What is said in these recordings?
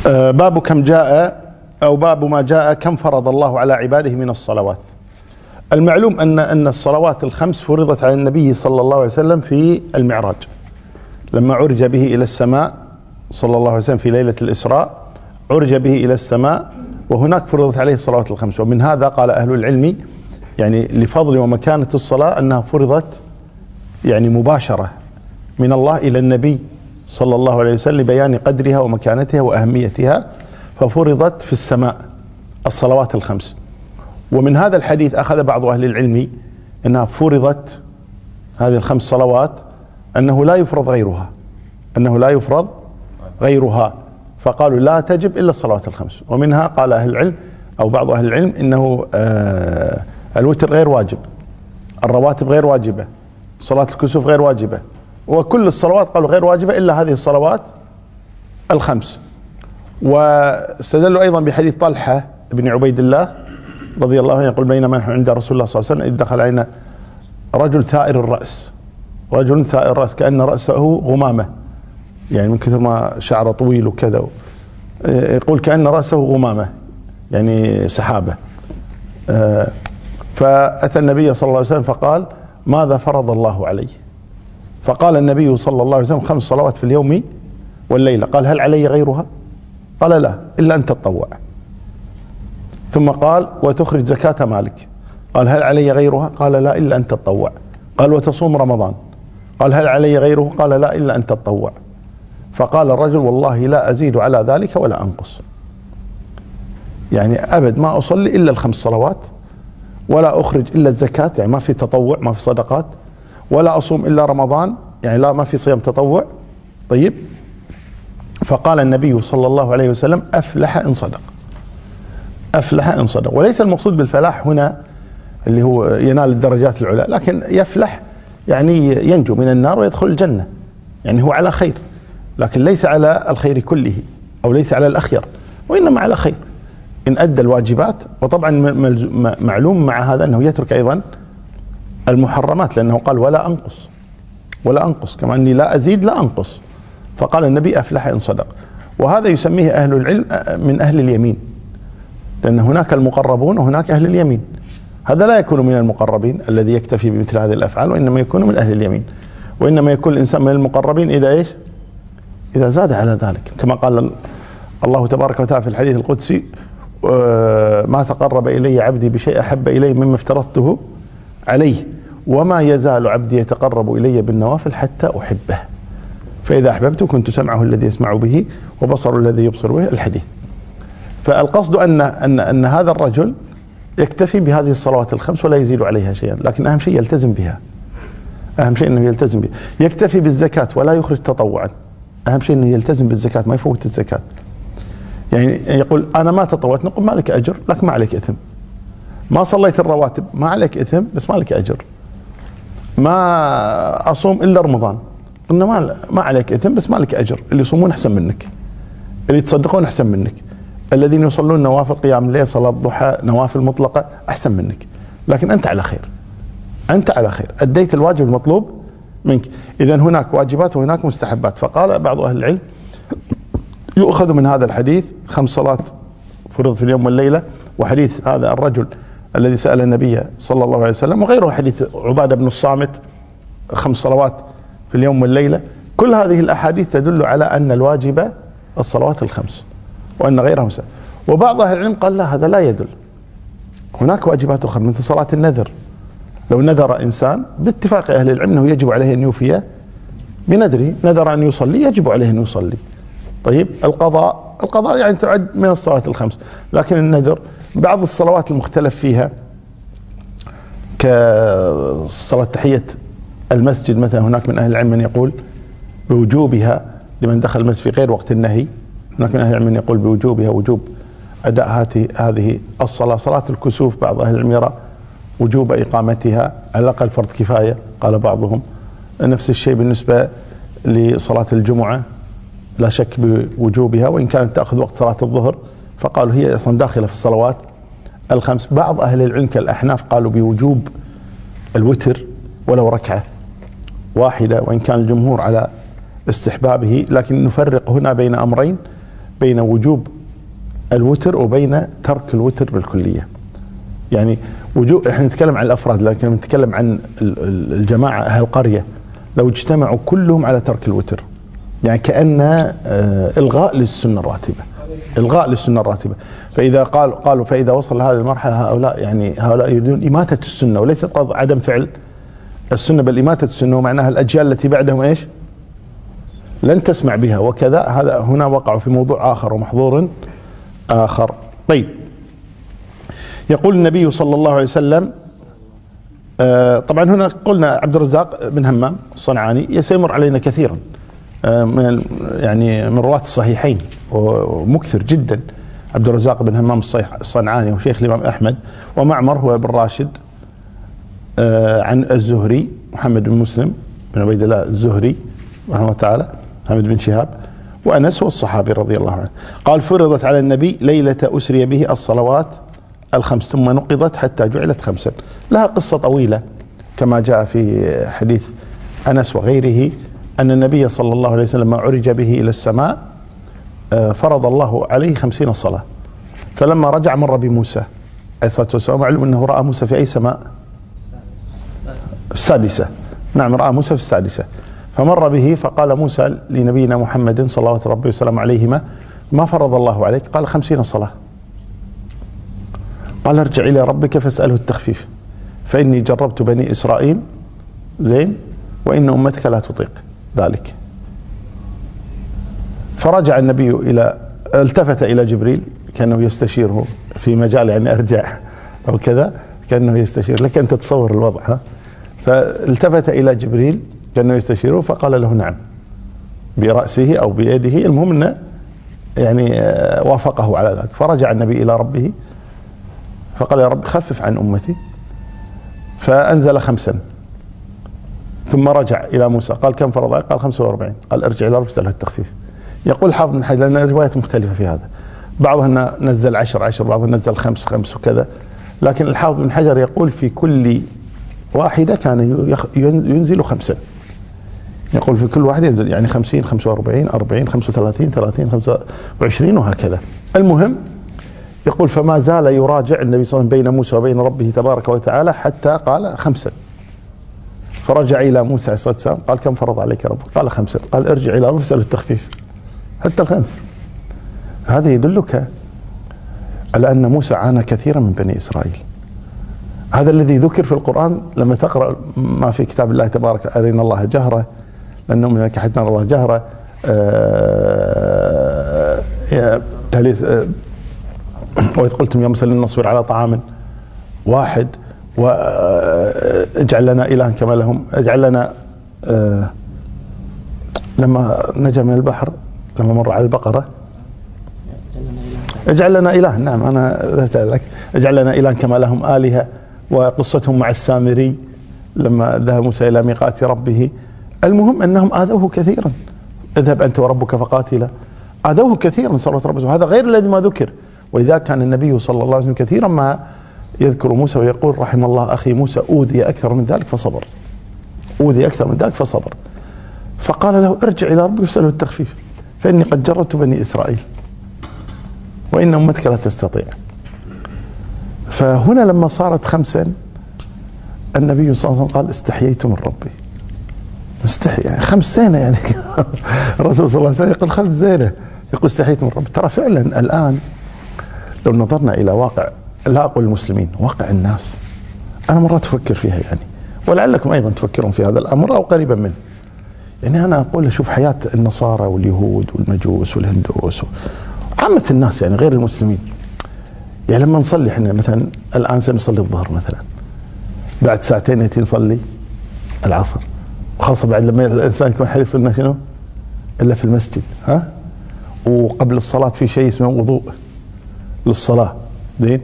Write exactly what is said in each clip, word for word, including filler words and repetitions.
باب كم جاء أو باب ما جاء كم فرض الله على عباده من الصلوات. المعلوم أن أن الصلوات الخمس فرضت على النبي صلى الله عليه وسلم في المعراج لما عرج به إلى السماء صلى الله عليه وسلم في ليلة الإسراء، عرج به إلى السماء وهناك فرضت عليه الصلوات الخمس. ومن هذا قال أهل العلم يعني لفضل ومكانة الصلاة أنها فرضت يعني مباشرة من الله إلى النبي صلى الله عليه وسلم لبيان قدرها ومكانتها وأهميتها، ففرضت في السماء الصلوات الخمس. ومن هذا الحديث أخذ بعض أهل العلم أنها فرضت هذه الخمس صلوات أنه لا يفرض غيرها، أنه لا يفرض غيرها، فقالوا لا تجب إلا الصلوات الخمس. ومنها قال أهل العلم أو بعض أهل العلم إنه آه الوتر غير واجب، الرواتب غير واجبة، صلاة الكسوف غير واجبة، وكل الصلوات قالوا غير واجبة إلا هذه الصلوات الخمس. واستدلوا أيضا بحديث طلحة بن عبيد الله رضي الله عنه يقول بينما نحن عند رسول الله صلى الله عليه وسلم إذ دخل علينا رجل ثائر الرأس، رجل ثائر الرأس كأن رأسه غمامة، يعني من كثر ما شعره طويل وكذا، يقول كأن رأسه غمامة يعني سحابة. فأتى النبي صلى الله عليه وسلم فقال ماذا فرض الله عليه؟ فقال النبي صلى الله عليه وسلم خمس صلوات في اليوم والليلة. قال هل علي غيرها؟ قال لا إلا أن تتطوع. ثم قال وتخرج زكاة مالك. قال هل علي غيرها؟ قال لا إلا أن تتطوع. قال وتصوم رمضان. قال هل علي غيره؟ قال لا إلا أن تتطوع. فقال الرجل والله لا أزيد على ذلك ولا أنقص، يعني أبد ما أصلي إلا الخمس صلوات، ولا أخرج إلا الزكاة، يعني ما في تطوع ما في صدقات، ولا أصوم إلا رمضان، يعني لا ما في صيام تطوع. طيب، فقال النبي صلى الله عليه وسلم أفلح إن صدق، أفلح إن صدق. وليس المقصود بالفلاح هنا اللي هو ينال الدرجات العلى، لكن يفلح يعني ينجو من النار ويدخل الجنة، يعني هو على خير، لكن ليس على الخير كله أو ليس على الأخير، وإنما على خير إن أدى الواجبات. وطبعا معلوم مع هذا أنه يترك أيضا المحرمات، لأنه قال ولا أنقص، ولا أنقص كما أني لا أزيد لا أنقص. فقال النبي أفلح إن صدق. وهذا يسميه أهل العلم من أهل اليمين، لأن هناك المقربون وهناك أهل اليمين. هذا لا يكون من المقربين الذي يكتفي بمثل هذه الأفعال، وإنما يكون من أهل اليمين. وإنما يكون الإنسان من المقربين إذا إيش؟ إذا زاد على ذلك، كما قال الله تبارك وتعالى في الحديث القدسي ما تقرب إلي عبدي بشيء أحب إلي مما افترضته عليه وما يزال عبدي يتقرب إلي بالنوافل حتى أحبه فإذا أحببته كنت سمعه الذي يسمع به وبصره الذي يبصر به. الحديث. فالقصد أن أن أن هذا الرجل يكتفي بهذه الصلوات الخمس ولا يزيد عليها شيئا، لكن أهم شيء يلتزم بها، أهم شيء أنه يلتزم بها. يكتفي بالزكاة ولا يخرج تطوعا، أهم شيء أنه يلتزم بالزكاة ما يفوت الزكاة. يعني يقول أنا ما تطوعت، نقول ما عليك أجر لكن ما عليك إثم. ما صليت الرواتب ما عليك إثم بس ما عليك أجر. ما أصوم إلا رمضان، قلنا ما ما عليك إثم بس ما عليك أجر. اللي يصومون أحسن منك، اللي يتصدقون أحسن منك، الذين يصلون نوافل قيام الليل صلاة الضحى نوافل مطلقة أحسن منك، لكن أنت على خير، أنت على خير، أديت الواجب المطلوب منك. إذا هناك واجبات وهناك مستحبات. فقال بعض أهل العلم يؤخذ من هذا الحديث خمس صلوات فرض في اليوم والليلة، وحديث هذا الرجل الذي سأل النبي صلى الله عليه وسلم، وغيره حديث عبادة بن الصامت خمس صلوات في اليوم والليلة. كل هذه الأحاديث تدل على أن الواجب الصلوات الخمس وأن غيرها مسألة. وبعض أهل العلم قال لا هذا لا يدل، هناك واجبات أخرى مثل صلاة النذر. لو نذر إنسان باتفاق أهل العلم أنه يجب عليه أن يوفي بنذره، نذر أن يصلي يجب عليه أن يصلي. طيب، القضاء القضاء يعني تعد من الصلوات الخمس، لكن النذر بعض الصلوات المختلف فيها كصلاة تحية المسجد مثلا، هناك من أهل العلم من يقول بوجوبها لمن دخل المسجد في غير وقت النهي، هناك من أهل العلم من يقول بوجوبها وجوب أداء هذه الصلاة. صلاة الكسوف بعض أهل العلم يرى وجوب إقامتها على الأقل فرض كفاية، قال بعضهم. نفس الشيء بالنسبة لصلاة الجمعة لا شك بوجوبها وإن كانت تأخذ وقت صلاة الظهر، فقالوا هي أصلا داخلة في الصلوات الخمس. بعض أهل العلم كالأحناف قالوا بوجوب الوتر ولو ركعة واحدة، وإن كان الجمهور على استحبابه، لكن نفرق هنا بين أمرين. بين وجوب الوتر وبين ترك الوتر بالكلية. يعني وجوب، احنا نتكلم عن الافراد، لكن نتكلم عن الجماعة اهل القرية لو اجتمعوا كلهم على ترك الوتر، يعني كأن الغاء للسنة الراتبة، الغاء للسنة الراتبة. فاذا قال قالوا فاذا وصل هذه المرحلة هؤلاء يعني هؤلاء يريدون إماتة السنة وليست قصد عدم فعل السنة، بل إماتة السنة، ومعناها الأجيال التي بعدهم ايش؟ لن تسمع بها. وكذا هذا هنا وقعوا في موضوع آخر ومحظور آخر. طيب، يقول النبي صلى الله عليه وسلم، آه طبعا هنا قلنا عبد الرزاق بن همام الصنعاني سيمر علينا كثيرا، آه من يعني من رواة الصحيحين ومكثر جدا، عبد الرزاق بن همام الصنعاني وشيخ الإمام أحمد. ومعمر هو بن راشد آه عن الزهري محمد بن مسلم بن عبيد الله الزهري رحمه الله تعالى، محمد بن شهاب. وأنس هو الصحابي رضي الله عنه. قال فرضت على النبي ليلة أسري به الصلوات الخمس ثم نقضت حتى جعلت خمسا. لها قصة طويلة كما جاء في حديث أنس وغيره أن النبي صلى الله عليه وسلم لما عرج به إلى السماء فرض الله عليه خمسين صلاة، فلما رجع مر بموسى عليه الصلاة والسلام. معلوم أنه رأى موسى في أي سماء؟ السادسة. نعم، رأى موسى في السادسة. فمر به فقال موسى لنبينا محمد صلوات ربي وسلام عليهما ما فرض الله عليك؟ قال خمسين صلاة. قال ارجع إلى ربك فاسأله التخفيف فإني جربت بني إسرائيل زين وإن أمتك لا تطيق ذلك. فرجع النبي إلى التفت إلى جبريل كأنه يستشيره في مجال يعني أرجع أو كذا، كأنه يستشير لك أن تتصور الوضع ها. فالتفت إلى جبريل كأنه يستشيره فقال له نعم برأسه أو بيده، المهم أنه يعني وافقه على ذلك. فرجع النبي إلى ربه فقال يا رب خفف عن أمتي، فأنزل خمسا. ثم رجع إلى موسى قال كم فرض؟ قال خمسة وأربعين. قال ارجع إلى ربك فاسأله التخفيف. يقول حافظ بن حجر لأن الروايات مختلفة في هذا، بعضها نزل عشر عشر، بعضها نزل خمس خمس وكذا، لكن الحافظ بن حجر يقول في كل واحدة كان ينزل خمسا، يقول في كل واحد ينزل يعني خمسين خمسة وأربعين أربعين خمسة وثلاثين ثلاثين خمسة وعشرين وهكذا. المهم يقول فما زال يراجع النبي صلى الله عليه وسلم بين موسى وبين ربه تبارك وتعالى حتى قال خمسا. فرجع إلى موسى عليه الصلاة والسلام قال كم فرض عليك ربك؟ قال خمسا. قال ارجع إلى ربك فاسأله التخفيف حتى الخمس. هذا يدلك على أن موسى عانى كثيرا من بني إسرائيل. هذا الذي ذكر في القرآن لما تقرأ ما في كتاب الله تبارك أرنا الله جهرة لن نؤمن لك حتى نرى الله جهرة، وإذ قلتم يا موسى لن نصبر على طعام واحد واجعل لنا إلها كما لهم، اجعل لنا لما نجا من البحر لما مر على البقرة اجعل لنا إله، نعم أنا ذهبت اجعل لنا إله كما لهم آلهة. وقصتهم مع السامري لما ذهب موسى إلى ميقات ربه. المهم أنهم آذوه كثيرا، اذهب أنت وربك فقاتلا، آذوه كثيرا صلى الله عليه وسلم. هذا غير الذي ما ذكر. ولذلك كان النبي صلى الله عليه وسلم كثيرا ما يذكر موسى ويقول رحم الله أخي موسى أوذي أكثر من ذلك فصبر، أوذي أكثر من ذلك فصبر. فقال له ارجع إلى ربك واسأله التخفيف فإني قد جربت بني إسرائيل وإن أمتك لا تستطيع. فهنا لما صارت خمسا النبي صلى الله عليه وسلم قال استحييت من ربي، مستحي يعني خمس زينة يعني الرسول صلى الله عليه وسلم يقول خمس زينة، يقول استحييت من ربي. ترى فعلا الآن لو نظرنا إلى واقع، لا أقول المسلمين، واقع الناس، أنا مرات أفكر فيها يعني، ولعلكم أيضا تفكرون في هذا الأمر أو قريبا منه. يعني أنا أقول أشوف حياة النصارى واليهود والمجوس والهندوس عامة الناس يعني غير المسلمين. يعني لما نصلي احنا مثلا الآن سنصلي الظهر مثلا، بعد ساعتين يأتي نصلي العصر، وخاصة بعد لما الإنسان يكون حريص إنه شنو إلا في المسجد ها. وقبل الصلاة في شيء اسمه وضوء للصلاة زين.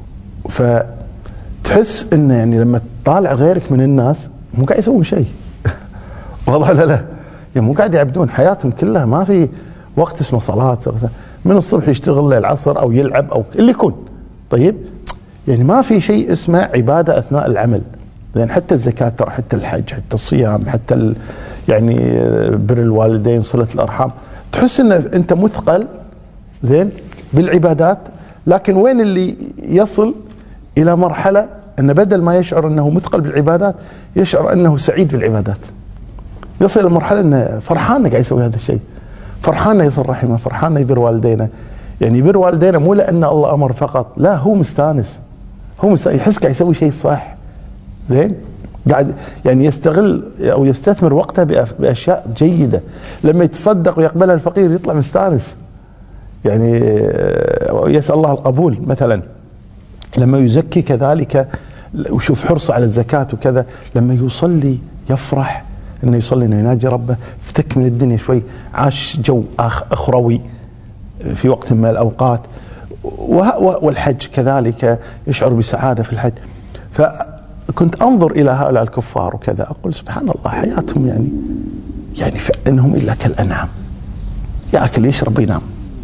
فتحس إنه يعني لما تطالع غيرك من الناس مو قاعد يسوون شيء واضح ولا لا؟ يعني مو قاعد يعبدون، حياتهم كلها ما في وقت اسمه صلاة، من الصبح يشتغل للعصر أو يلعب أو اللي يكون. طيب يعني ما في شيء اسمه عبادة أثناء العمل. يعني حتى الزكاة ترى، حتى الحج، حتى الصيام، حتى ال يعني بر الوالدين، صلة الأرحام، تحس إن أنت مثقل زين بالعبادات، لكن وين اللي يصل إلى مرحلة أن بدل ما يشعر أنه مثقل بالعبادات يشعر أنه سعيد بالعبادات، يصل إلى مرحلة أنه فرحان قاعد يسوي هذا الشيء، فرحان يصل رحمه، فرحان يبر والدينا. يعني يبر والدينا مو لأن الله أمر فقط، لا، هو مستانس، هو مستانس، يحس قاعد يسوي شيء صح. زين قاعد يعني يستغل أو يستثمر وقته بأشياء جيدة. لما يتصدق ويقبلها الفقير يطلع مستانس، يعني يسأل الله القبول. مثلا لما يزكي كذلك وشوف حرصه على الزكاة وكذا، لما يصلي يفرح انه يصلي، انه يناجي ربه، افتك من الدنيا شوي، عاش جو اخروي في وقت من الاوقات. والحج كذلك يشعر بسعادة في الحج. فكنت انظر الى هؤلاء الكفار وكذا، اقول سبحان الله، حياتهم يعني يعني انهم الا كالانعام، ياكل يشرب ينام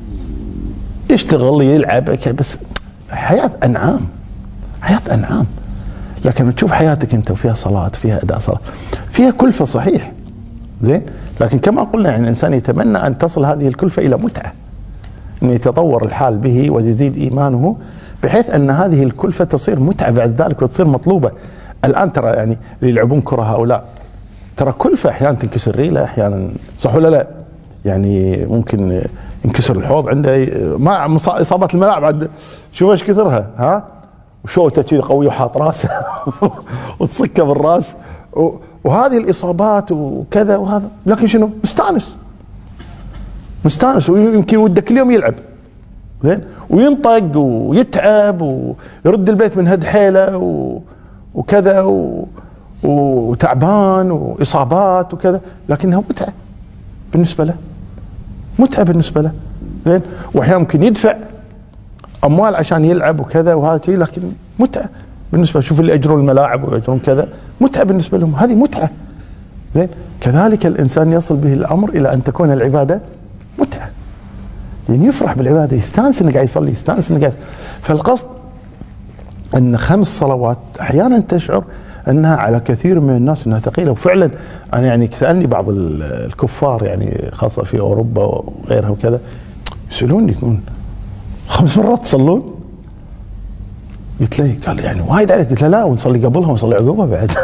يشتغل يلعب، بس حياة أنعام، حياة أنعام. لكن تشوف حياتك أنت وفيها صلاة، فيها أداء صلاة، فيها كلفة صحيح، زين، لكن كما قلنا يعني الإنسان يتمنى أن تصل هذه الكلفة إلى متعة، أن يتطور الحال به ويزيد إيمانه بحيث أن هذه الكلفة تصير متعة بعد ذلك وتصير مطلوبة. الآن ترى يعني اللي يلعبون كرة هؤلاء ترى كلفة، أحيانا تنكسر ريلة، أحيانا صح ولا لا؟ يعني ممكن ينكسر الحوض عنده مع اصابات الملاعب، عاد شوف ايش كثرها، ها، وشوته كذا قوي وحاط راسه وتصكه بالراس، وهذه الاصابات وكذا وهذا، لكن شنو؟ مستانس، مستانس، ويمكن وده كل يوم يلعب، زين، وينطق ويتعب ويرد البيت من هد حيله وكذا و... وتعبان واصابات وكذا، لكنها متعه بالنسبه له، متعة بالنسبة له، زين، واحيانا ممكن يدفع اموال عشان يلعب وكذا وهذا شيء، لكن متعة بالنسبة. شوف اللي اجرون الملاعب واجرون كذا، متعة بالنسبة لهم، هذه متعة، زين. كذلك الانسان يصل به الامر الى ان تكون العبادة متعة، يعني يفرح بالعبادة، يستانس انه قاعد يصلي، يستانس انه قاعد. فالقصد ان خمس صلوات احيانا تشعر انها على كثير من الناس انها ثقيله، وفعلا انا يعني سالني بعض الكفار يعني خاصه في اوروبا وغيرها وكذا، يسالوني يقولون خمس مرات تصلون؟ قلت له قال يعني وايد عليك، قلت له لا، ونصلي قبلها ونصلي عقبها بعد.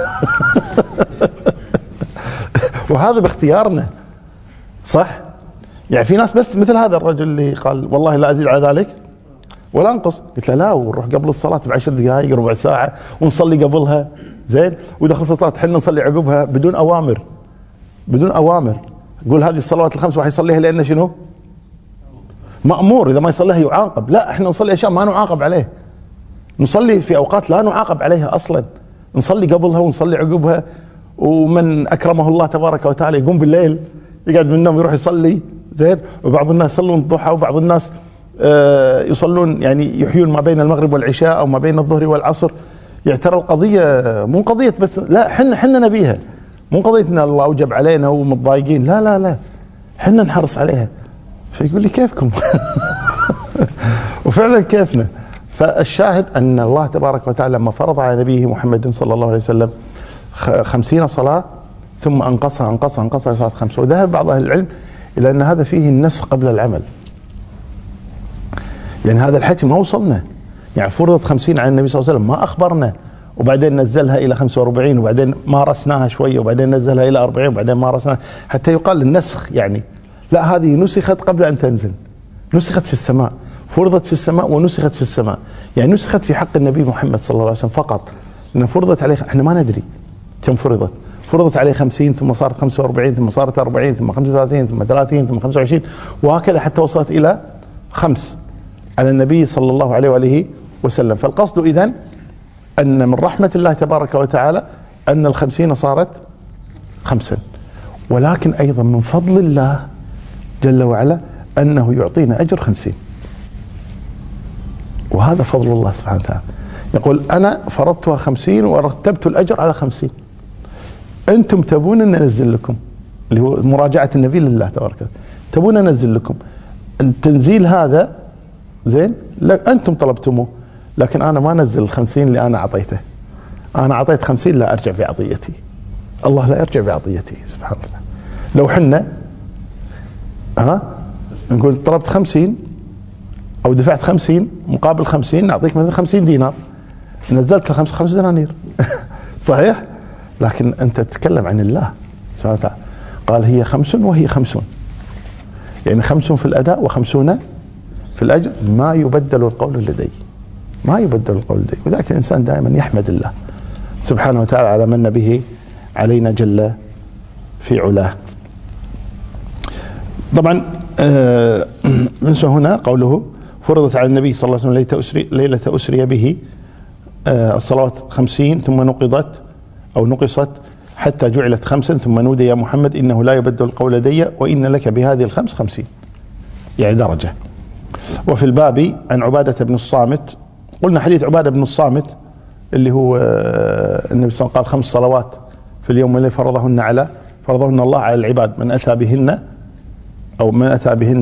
وهذا باختيارنا، صح؟ يعني في ناس بس مثل هذا الرجل اللي قال والله لا ازيد على ذلك ولا انقص، قلت له لا، ونروح قبل الصلاه بعشر دقائق ربع ساعه ونصلي قبلها، زين، واذا خلصت الصلاه احنا نصلي عقبها بدون اوامر، بدون اوامر. قول هذه الصلوات الخمس واحد يصليها لانه شنو؟ مامور، اذا ما يصليها يعاقب. لا، احنا نصلي اشياء ما نعاقب عليه، نصلي في اوقات لا نعاقب عليها اصلا، نصلي قبلها ونصلي عقبها. ومن اكرمه الله تبارك وتعالى يقوم بالليل يقعد من النوم يروح يصلي، زين. وبعض الناس يصلون الضحى، وبعض الناس آه يصلون يعني يحيون ما بين المغرب والعشاء او ما بين الظهر والعصر. يعني ترى القضيه مو قضيه بس لا، حنا حنا نبيها، مو قضيه ان الله اوجب علينا ومتضايقين، لا لا لا، حنا نحرص عليها. فيقول لي كيفكم؟ وفعلا كيفنا. فالشاهد ان الله تبارك وتعالى لما فرض على نبيه محمد صلى الله عليه وسلم خمسين صلاة ثم انقصها انقصها انقصها صارت خمسة. وذهب بعض اهل العلم الى ان هذا فيه النسخ قبل العمل، يعني هذا الحكي ما وصلنا، يعني فرضت خمسين على النبي صلى الله عليه وسلم ما اخبرنا، وبعدين نزلها الى خمسة وأربعين، وبعدين مارسناها شويه، وبعدين نزلها الى أربعين، وبعدين مارسناها حتى يقال النسخ. يعني لا، هذه نسخت قبل ان تنزل، نسخت في السماء، فرضت في السماء ونسخت في السماء. يعني نسخت في حق النبي محمد صلى الله عليه وسلم فقط، لأن فرضت عليه احنا ما ندري كم فرضت، فرضت عليه خمسين ثم صارت خمسة وأربعين ثم صارت أربعين ثم خمسة وثلاثين ثم ثلاثين ثم خمسة وعشرين، وهكذا حتى وصلت الى خمس على النبي صلى الله عليه وآله وسلم. فالقصد إذن أن من رحمة الله تبارك وتعالى أن الخمسين صارت خمسا، ولكن أيضا من فضل الله جل وعلا أنه يعطينا أجر خمسين، وهذا فضل الله سبحانه وتعالى. يقول أنا فرضتها خمسين ورتبت الأجر على خمسين، أنتم تبون أن ننزل لكم، اللي هو مراجعة النبي لله تبارك وتعالى، تبون أنزل لكم التنزيل هذا، زين، أنتم طلبتموه، لكن أنا ما نزل الخمسين اللي أنا أعطيته، أنا أعطيت خمسين لا أرجع في عطيتي، الله لا يرجع في عطيتي سبحانه وتعالى. لو حنا ها نقول طلبت خمسين أو دفعت خمسين مقابل خمسين نعطيك مثلا خمسين دينار، نزلت الخمس خمس دنانير صحيح؟ لكن أنت تتكلم عن الله سبحانه وتعالى، قال هي خمس وهي خمسون، يعني خمسون في الأداء وخمسون في الأجر، ما يبدل القول لدي، ما يبدل القول لدي. وذلك الإنسان دائما يحمد الله سبحانه وتعالى على من به علينا جل في علاه. طبعا آه بالنسبة هنا قوله فرضت على النبي صلى الله عليه وسلم ليلة أسري به آه الصلوات خمسين ثم نقضت أو نقصت حتى جعلت خمسا ثم نودي يا محمد إنه لا يبدل القول لدي وإن لك بهذه الخمس خمسين، يعني درجة. وفي الباب عن عبادة بن الصامت، قلنا حديث عبادة بن الصامت اللي هو آه النبي صلى الله عليه وسلم قال خمس صلوات في اليوم والليل فرضهن على فرضهن الله على العباد، من أتى بهن أو من أتى بهن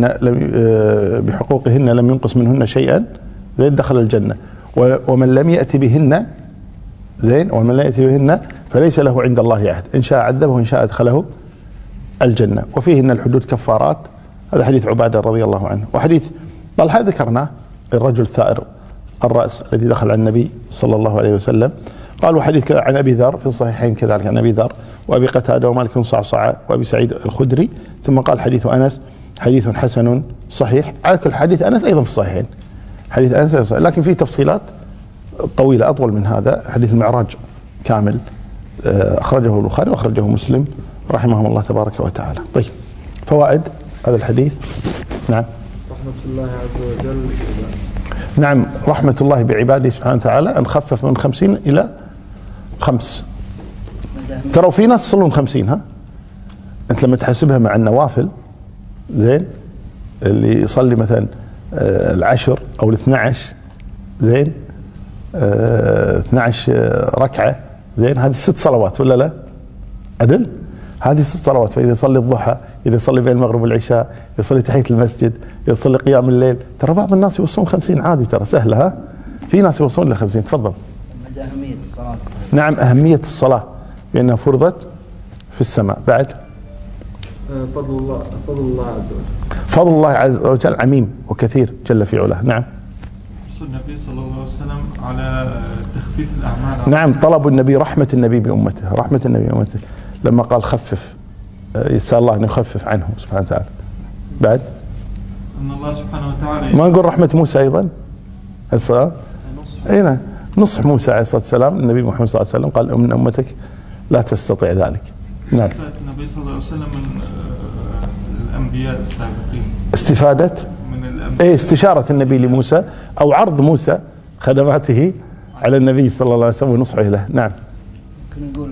بحقوقهن لم ينقص منهن شيئا زين دخل الجنة، ومن لم يأتي بهن زين ومن لا يأتي بهن فليس له عند الله عهد، إن شاء عذبه وإن شاء أدخله الجنة. وفيهن الحدود كفارات، هذا حديث عبادة رضي الله عنه. وحديث طلحة ذكرناه، الرجل ثائر الرأس الذي دخل على النبي صلى الله عليه وسلم. قال وحديث عن أبي ذر في الصحيحين كذلك عن أبي ذر وأبي قتادة ومالك بن صعصع وأبي سعيد الخدري. ثم قال حديث أنس حديث حسن صحيح. على كل حديث أنس أيضا في الصحيحين، حديث أنس صحيح، لكن فيه تفصيلات طويلة أطول من هذا. حديث المعراج كامل أخرجه البخاري وأخرجه مسلم رحمهم الله تبارك وتعالى. طيب فوائد هذا الحديث. نعم رحمة الله عز وجل. نعم رحمة الله بعباده سبحانه وتعالى أن خفف من خمسين إلى خمس. ترى في ناس يصلون خمسين، ها أنت لما تحسبها مع النوافل زين، اللي يصلي مثلا آه العشر أو الاثنى عشر زين آه اثنى عشر ركعة زين، هذه ست صلوات ولا لا؟ عدل هذه ست صلوات. فإذا يصلي الضحى، إذا يصلي بين المغرب والعشاء، يصلي تحية المسجد، يصلي قيام الليل، ترى بعض الناس يوصلون خمسين عادي، ترى سهلة، ها في ناس يوصلون لخمسين. تفضل. أهمية الصلاة. نعم أهمية الصلاة بأنها فرضت في السماء. بعد فضل الله فضل الله عز وجل فضل الله عز وجل عميم وكثير جل في علاه. نعم النبي صلى الله عليه وسلم على تخفيف الأعمال. نعم طلب النبي رحمة النبي بأمته، رحمة النبي بأمته لما قال خفف، يسأل الله أن يخفف عنه سبحانه وتعالى. بعد أن الله سبحانه وتعالى ما نقول رحمة موسى أيضا الصلاة أين نصح موسى عليه الصلاة والسلام النبي محمد صلى الله عليه وسلم قال أن أمتك لا تستطيع ذلك. نعم النبي صلى الله عليه وسلم من الأنبياء السابقين استفادة من الأنبياء. إيه استشارة النبي لموسى أو عرض موسى خدماته على النبي صلى الله عليه وسلم ونصحه له. نعم ممكن نقول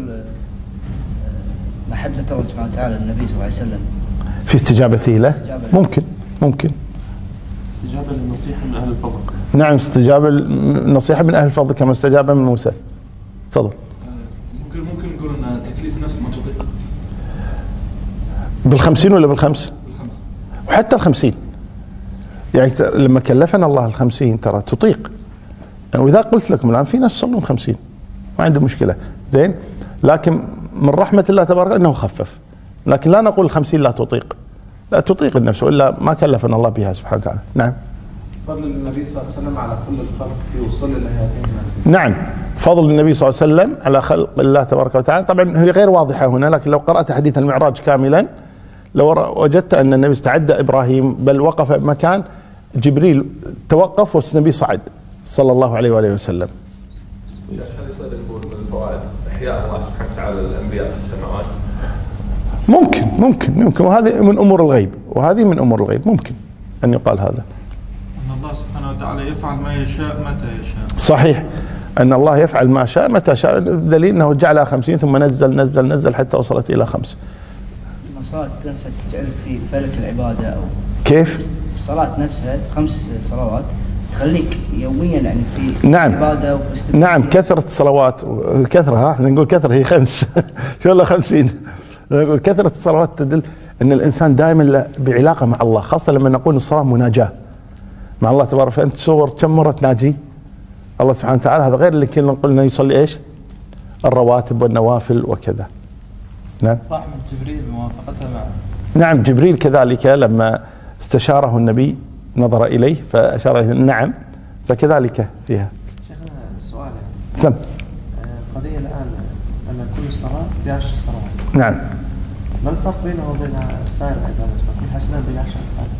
محبة الله سبحانه وتعالى للنبي صلى الله عليه وسلم في استجابته له. ممكن ممكن استجابة للنصيحة من أهل الفضل. نعم استجابة النصيحة من أهل الفضل كما استجاب من موسى. تفضل. ممكن ممكن نقول أن تكليف نفس ما تطيق بالخمسين ولا بالخمس؟ بالخمس وحتى الخمسين يعني لما كلفنا الله الخمسين ترى تطيق يعني. وإذا قلت لكم الآن في ناس يصلون خمسين ما عنده مشكلة زين، لكن من رحمة الله تبارك أنه خفف، لكن لا نقول الخمسين لا تطيق، لا تطيق النفس وإلا ما كلفنا الله بها سبحانه وتعالى. نعم فضل النبي صلى الله عليه وسلم على كل الخلق في وصول لهاتين. نعم فضل النبي صلى الله عليه وسلم على خلق الله تبارك وتعالى. طبعا هي غير واضحة هنا، لكن لو قرأت حديث المعراج كاملا لو وجدت أن النبي استعد إبراهيم بل وقف مكان جبريل توقف والنبي صعد صلى الله عليه وآله وسلم. هل يصير نقول من الفوائد إحياء الله سبحانه وتعالى للأنبياء في السماوات؟ ممكن ممكن ممكن وهذه من أمور الغيب، وهذه من أمور الغيب ممكن أن يقال هذا. أن الله سبحانه وتعالى يفعل ما يشاء متى يشاء. صحيح أن الله يفعل ما شاء متى شاء، دليل أنه جعلها خمسين ثم نزل نزل نزل حتى وصلت إلى خمس. الصلاة نفسها تجعلك في فلك العبادة أو كيف؟ الصلاة نفسها خمس صلوات تخليك يوميا يعني في نعم. عبادة وفي استقامة. نعم كثرة الصلوات كثرة، ها احنا نقول كثرة هي خمس شو والله خمسين. نقول كثرة الصلوات تدل أن الإنسان دائما بعلاقة مع الله، خاصة لما نقول الصلاة مناجاة مع الله تبارك. فأنت تصور كم مرة تناجي الله سبحانه وتعالى، هذا غير اللي كنا قلنا يصلي إيش الرواتب والنوافل وكذا. نعم رحمة جبريل موافقته معه. نعم جبريل كذلك لما استشاره النبي نظر إليه فأشار إليه نعم، فكذلك فيها. شيخنا السؤال ثم قضية الآن أن كل صلاة بعشر صلوات. نعم. ما الفرق بينه وبين سائر العبادات؟ فكل حسنة بعشر.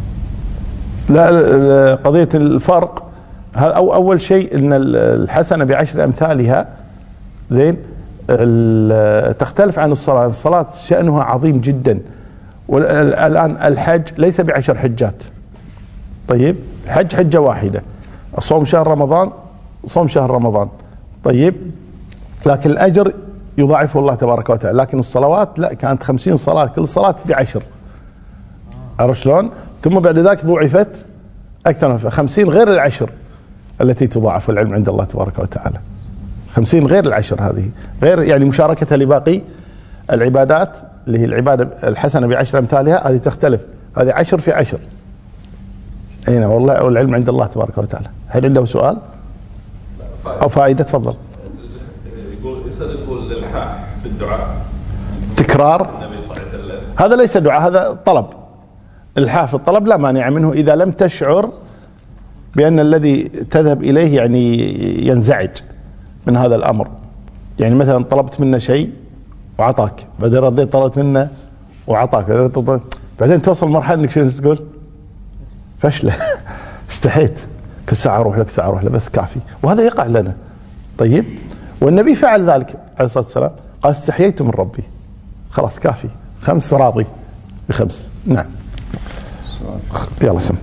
لا، قضية الفرق أو أول شيء أن الحسنة بعشر أمثالها زين تختلف عن الصلاة. الصلاة شأنها عظيم جدا، والآن الحج ليس بعشر حجات. طيب الحج حجة واحدة، الصوم شهر رمضان صوم شهر رمضان. طيب لكن الأجر يضاعفه الله تبارك وتعالى. لكن الصلوات لا، كانت خمسين صلاة كل صلاة بعشر. عرفت شلون؟ ثم بعد ذلك ضوعفت أكثر من خمسين غير العشر التي تضاعف، العلم عند الله تبارك وتعالى. خمسين غير العشر، هذه غير يعني مشاركتها لباقي العبادات اللي هي العبادة الحسنة بعشر أمثالها، هذه تختلف، هذه عشر في عشر. أين والله والعلم عند الله تبارك وتعالى. هل عنده سؤال أو فائدة؟ تفضل. يقول يسأل يقول الإلحاح بالدعاء تكرار، النبي صلى الله عليه وسلم، هذا ليس دعاء، هذا طلب. الإلحاح في الطلب لا مانع منه إذا لم تشعر بأن الذي تذهب إليه يعني ينزعج من هذا الأمر. يعني مثلا طلبت منه شيء وعطاك، بعدين رديت طلبت منه وعطاك، بعدين, بعدين توصل مرحلة انك شنو تقول؟ فشلة. استحيت، كل ساعة اروح لك ساعة اروح له، بس كافي. وهذا يقع لنا. طيب والنبي فعل ذلك عليه الصلاة والسلام، قال استحييت من ربي، خلاص كافي، خمس راضي بخمس. نعم. يلا سم.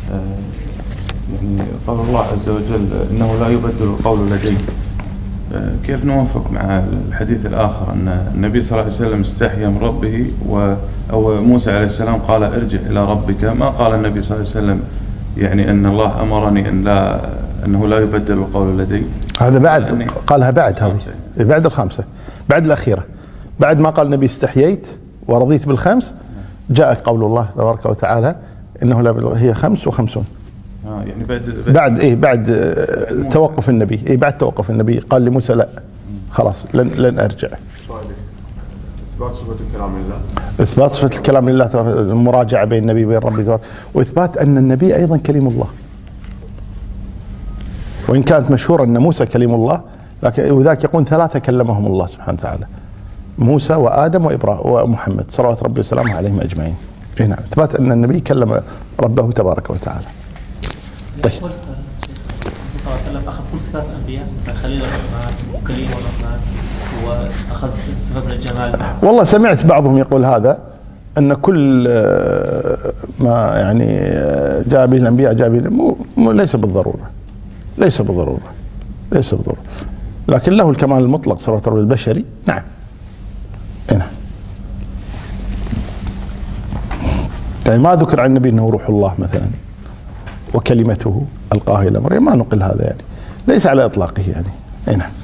يعني قال الله عز وجل انه لا يبدل القول لدي، كيف نوافق مع الحديث الآخر أن النبي صلى الله عليه وسلم استحيا من ربه، و أو موسى عليه السلام قال ارجع إلى ربك، ما قال النبي صلى الله عليه وسلم يعني أن الله أمرني أن لا أنه لا يبدل القول لدي؟ هذا بعد يعني قالها بعد هذه بعد الخامسة، بعد الأخيرة، بعد ما قال النبي استحييت ورضيت بالخمس جاء قول الله تبارك وتعالى إنه لا هي خمس وخمسون. آه يعني بعد بعد إيه بعد توقف النبي، إيه بعد توقف النبي قال لموسى لا خلاص لن لن أرجع. إثبات صفة الكلام لله، إثبات صفة الكلام لله، المراجعة بين النبي وبين ربي، وإثبات أن النبي أيضا كليم الله، وإن كانت مشهورة أن موسى كليم الله، لكن وذاك يقول ثلاثة كلمهم الله سبحانه وتعالى، موسى وآدم وإبراهيم ومحمد صلوات ربي وسلامه عليهم أجمعين. إيه نعم، إثبات أن النبي كلم ربه تبارك وتعالى. طيب. صلى الله عليه وسلم أخذ كل صفات الأنبياء، خليل الرحمن وكليم الرحمن، وأخذ صفة من الجمال. والله سمعت بعضهم يقول هذا، أن كل ما يعني جاء به الأنبياء جاء به مو مو ليس بالضرورة، ليس بالضرورة، ليس بالضرورة، لكن له الكمال المطلق صلوات ربي البشري. نعم. نعم. يعني ما ذكر عن النبي أنه روح الله مثلا وكلمته ألقاها إلى مريم، ما نقل هذا، يعني ليس على إطلاقه يعني. نعم.